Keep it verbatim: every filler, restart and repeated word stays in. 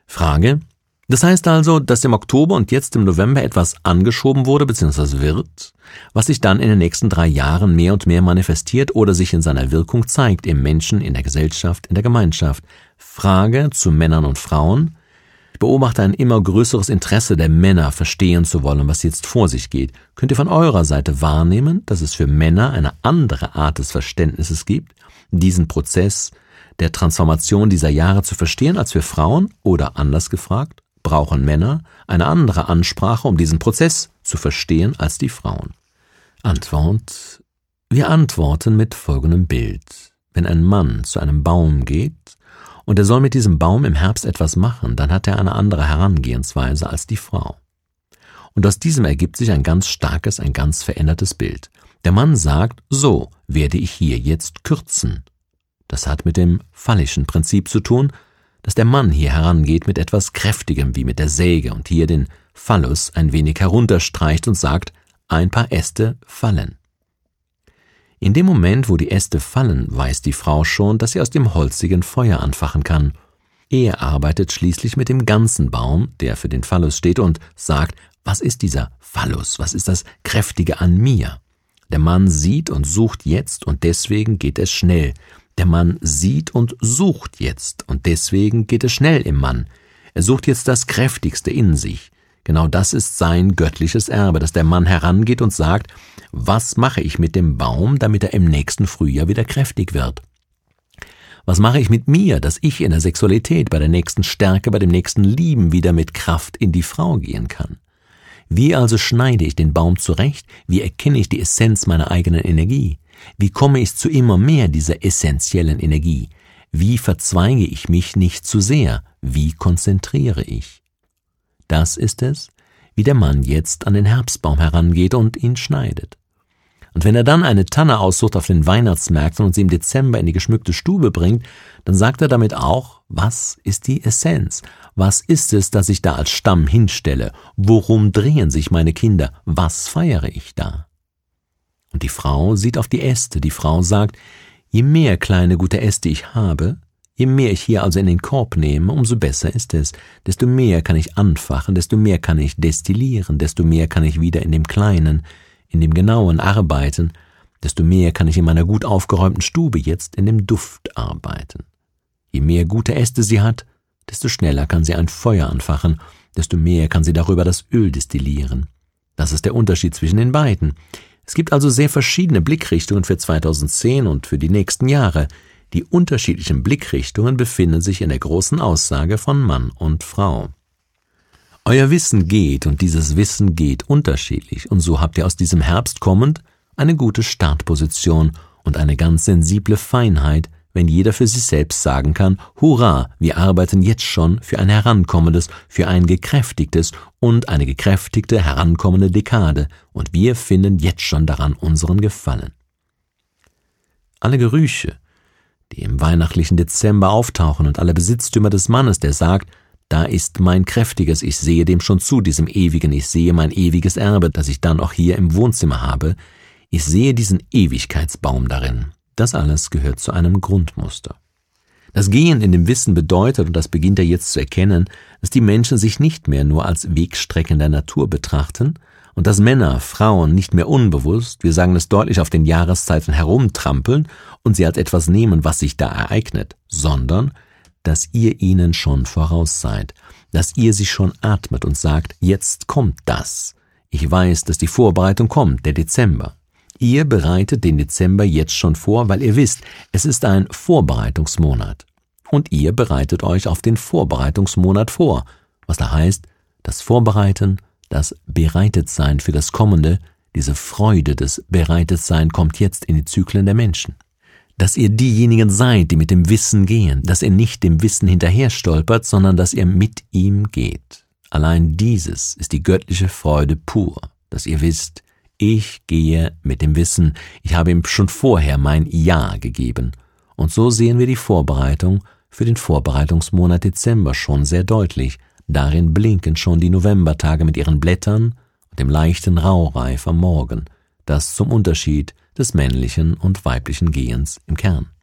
Frage: Das heißt also, dass im Oktober und jetzt im November etwas angeschoben wurde bzw. wird, was sich dann in den nächsten drei Jahren mehr und mehr manifestiert oder sich in seiner Wirkung zeigt im Menschen, in der Gesellschaft, in der Gemeinschaft. Frage zu Männern und Frauen: Ich beobachte ein immer größeres Interesse der Männer, verstehen zu wollen, was jetzt vor sich geht. Könnt ihr von eurer Seite wahrnehmen, dass es für Männer eine andere Art des Verständnisses gibt, diesen Prozess der Transformation dieser Jahre zu verstehen, als für Frauen? Oder anders gefragt, brauchen Männer eine andere Ansprache, um diesen Prozess zu verstehen, als die Frauen? Antwort: Wir antworten mit folgendem Bild. Wenn ein Mann zu einem Baum geht und er soll mit diesem Baum im Herbst etwas machen, dann hat er eine andere Herangehensweise als die Frau. Und aus diesem ergibt sich ein ganz starkes, ein ganz verändertes Bild. Der Mann sagt: So werde ich hier jetzt kürzen. Das hat mit dem phallischen Prinzip zu tun, dass der Mann hier herangeht mit etwas Kräftigem wie mit der Säge und hier den Phallus ein wenig herunterstreicht und sagt: Ein paar Äste fallen. In dem Moment, wo die Äste fallen, weiß die Frau schon, dass sie aus dem holzigen Feuer anfachen kann. Er arbeitet schließlich mit dem ganzen Baum, der für den Phallus steht, und sagt: Was ist dieser Phallus? Was ist das Kräftige an mir? Der Mann sieht und sucht jetzt, und deswegen geht es schnell. Der Mann sieht und sucht jetzt, und deswegen geht es schnell im Mann. Er sucht jetzt das Kräftigste in sich. Genau das ist sein göttliches Erbe, dass der Mann herangeht und sagt: Was mache ich mit dem Baum, damit er im nächsten Frühjahr wieder kräftig wird? Was mache ich mit mir, dass ich in der Sexualität, bei der nächsten Stärke, bei dem nächsten Lieben wieder mit Kraft in die Frau gehen kann? Wie also schneide ich den Baum zurecht? Wie erkenne ich die Essenz meiner eigenen Energie? Wie komme ich zu immer mehr dieser essentiellen Energie? Wie verzweige ich mich nicht zu sehr? Wie konzentriere ich? Das ist es, wie der Mann jetzt an den Herbstbaum herangeht und ihn schneidet. Und wenn er dann eine Tanne aussucht auf den Weihnachtsmärkten und sie im Dezember in die geschmückte Stube bringt, dann sagt er damit auch: Was ist die Essenz? Was ist es, das ich da als Stamm hinstelle? Worum drehen sich meine Kinder? Was feiere ich da? Und die Frau sieht auf die Äste. Die Frau sagt: Je mehr kleine gute Äste ich habe, je mehr ich hier also in den Korb nehme, umso besser ist es. Desto mehr kann ich anfachen, desto mehr kann ich destillieren, desto mehr kann ich wieder in dem Kleinen, in dem Genauen arbeiten, desto mehr kann ich in meiner gut aufgeräumten Stube jetzt in dem Duft arbeiten. Je mehr gute Äste sie hat, desto schneller kann sie ein Feuer anfachen, desto mehr kann sie darüber das Öl destillieren. Das ist der Unterschied zwischen den beiden. Es gibt also sehr verschiedene Blickrichtungen für zweitausendzehn und für die nächsten Jahre. Die unterschiedlichen Blickrichtungen befinden sich in der großen Aussage von Mann und Frau. Euer Wissen geht, und dieses Wissen geht unterschiedlich, und so habt ihr aus diesem Herbst kommend eine gute Startposition und eine ganz sensible Feinheit, wenn jeder für sich selbst sagen kann: Hurra, wir arbeiten jetzt schon für ein herankommendes, für ein gekräftigtes und eine gekräftigte herankommende Dekade, und wir finden jetzt schon daran unseren Gefallen. Alle Gerüche, die im weihnachtlichen Dezember auftauchen, und alle Besitztümer des Mannes, der sagt: Da ist mein kräftiges, ich sehe dem schon zu, diesem ewigen, ich sehe mein ewiges Erbe, das ich dann auch hier im Wohnzimmer habe, ich sehe diesen Ewigkeitsbaum darin. Das alles gehört zu einem Grundmuster. Das Gehen in dem Wissen bedeutet, und das beginnt er jetzt zu erkennen, dass die Menschen sich nicht mehr nur als Wegstrecken der Natur betrachten und dass Männer, Frauen nicht mehr unbewusst, wir sagen es deutlich, auf den Jahreszeiten herumtrampeln und sie als etwas nehmen, was sich da ereignet, sondern dass ihr ihnen schon voraus seid, dass ihr sie schon atmet und sagt: Jetzt kommt das. Ich weiß, dass die Vorbereitung kommt, der Dezember. Ihr bereitet den Dezember jetzt schon vor, weil ihr wisst, es ist ein Vorbereitungsmonat. Und ihr bereitet euch auf den Vorbereitungsmonat vor, was da heißt, das Vorbereiten, das Bereitetsein für das Kommende, diese Freude des Bereitetsein kommt jetzt in die Zyklen der Menschen. Dass ihr diejenigen seid, die mit dem Wissen gehen, dass ihr nicht dem Wissen hinterher stolpert, sondern dass ihr mit ihm geht. Allein dieses ist die göttliche Freude pur, dass ihr wisst, ich gehe mit dem Wissen, ich habe ihm schon vorher mein Ja gegeben. Und so sehen wir die Vorbereitung für den Vorbereitungsmonat Dezember schon sehr deutlich. Darin blinken schon die Novembertage mit ihren Blättern und dem leichten Raureif am Morgen, das zum Unterschied des männlichen und weiblichen Gehens im Kern.